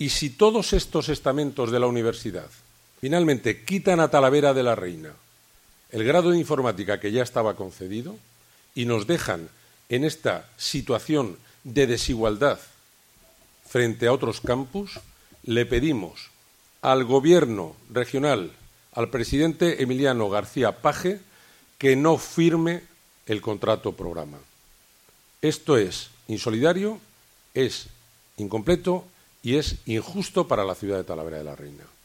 Y si todos estos estamentos de la universidad finalmente quitan a Talavera de la Reina el grado de informática que ya estaba concedido y nos dejan en esta situación de desigualdad frente a otros campus, le pedimos al Gobierno regional, al presidente Emiliano García Paje, que no firme el contrato programa. Esto es insolidario, es incompleto y es injusto para la ciudad de Talavera de la Reina.